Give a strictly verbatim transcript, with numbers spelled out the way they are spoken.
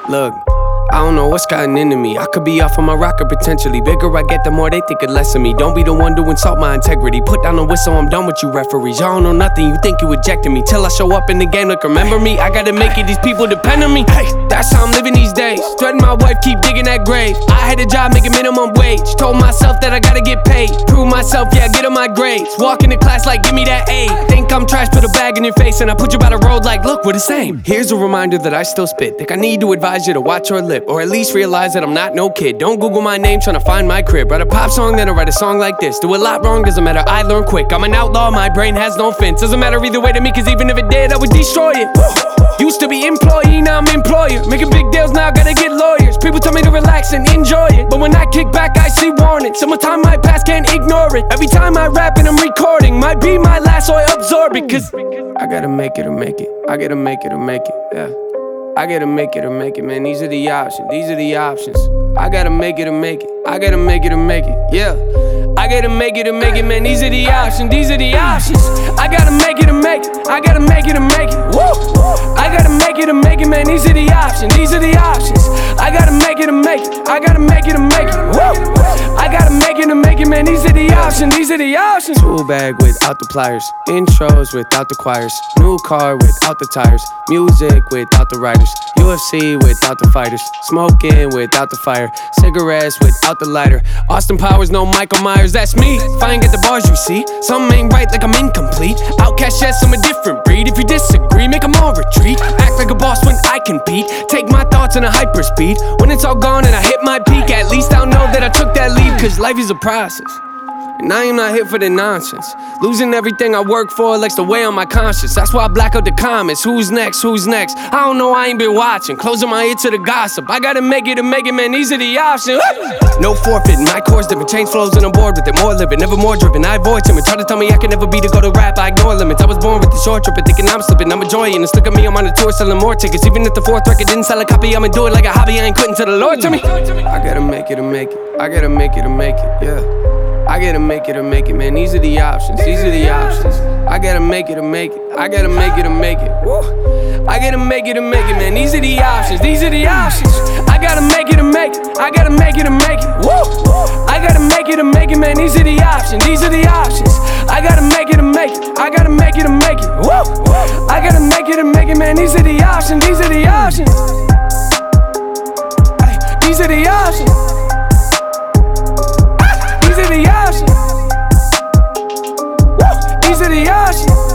Look, I don't know what's gotten into me. I could be off on my rocker potentially. Bigger I get, the more they think it less of me. Don't be the one to insult my integrity. Put down the whistle, I'm done with you referees. Y'all don't know nothing, you think you ejected me. Till I show up in the game, like remember me. I gotta make it, these people depend on me. Hey, that's how I'm living these days. Threaten my wife, keep digging that grave. I had a job making minimum wage. Told myself that I gotta get paid. Prove myself, yeah, get on my grades. Walk into class like, give me that A. Think I'm trash, put a bag in your face. And I put you by the road like, look, we're the same. Here's a reminder that I still spit. Think I need to advise you to watch your lip. Or at least realize that I'm not no kid. Don't Google my name trying to find my crib. Write a pop song, then I write a song like this. Do a lot wrong, doesn't matter, I learn quick. I'm an outlaw, my brain has no fence. Doesn't matter either way to me, cause even if it did, I would destroy it. Used to be employee, now I'm employer. Making big deals, now I gotta get lawyers. People tell me to relax and enjoy it, but when I kick back, I see warning. Summertime might pass, can't ignore it. Every time I rap and I'm recording, might be my last, so I absorb it. Cause I gotta make it or make it. I gotta make it or make it, yeah. I gotta make it or make it, man, these are the options, these are the options. I gotta make it or make it, I gotta make it or make it, yeah. I gotta make it or make it, man, these are the options, these are the options. I gotta make it or make it, I gotta make it or make it, woo. I gotta make it or make it, man, these are the options, these are the options. I gotta make it or make it, I gotta make it or make it, woo. I gotta make it or make it, man, these are the options, these are the options. Tool bag without the pliers, intros without the choirs, new car without the tires, music without the writers, U F C without the fighters, smoking without the fire, cigarettes without the lighter, Austin Powers, no Michael Myers, that's me. If I ain't get the bars, you see, something ain't right like I'm incomplete. Outcast, yes, I'm a different breed. If you disagree, make them all retreat. Act like a boss when I compete. Take my thoughts in a hyperspeed. When it's all gone and I hit my peak, at least I'll know that I took that leap. Cause life is a process, and I am not here for the nonsense. Losing everything I work for likes to weigh on my conscience. That's why I black out the comments. Who's next? Who's next? I don't know, I ain't been watching. Closing my ear to the gossip. I gotta make it or make it, man, these are the options. No forfeiting, my course different. Change flows and I'm bored with it. More living, never more driven. I avoid timid. Try to tell me I can never be to go to rap. I ignore limits. I was born with the short trip and thinking I'm slipping. I'm enjoying this. Look at me, I'm on a tour selling more tickets. Even if the fourth record didn't sell a copy, I'ma do it like a hobby. I ain't quitting till the Lord tell me. I gotta make it or make it. I gotta make it or make it, yeah. I gotta make it or make it, man, these are the options, these are the options. I gotta make it or make it, I gotta make it or make it, woo. I gotta make it or make it, man, these are the options, these are the options. I gotta make it or make it, I gotta make it or make it, woo. I gotta make it or make it, man, these are the options, these are the options. I gotta make it or make it, I gotta make it or make it, woo. I gotta make it or make it, man, these are the options, these are the options. Ay, these are the options. These are the options. These are the options.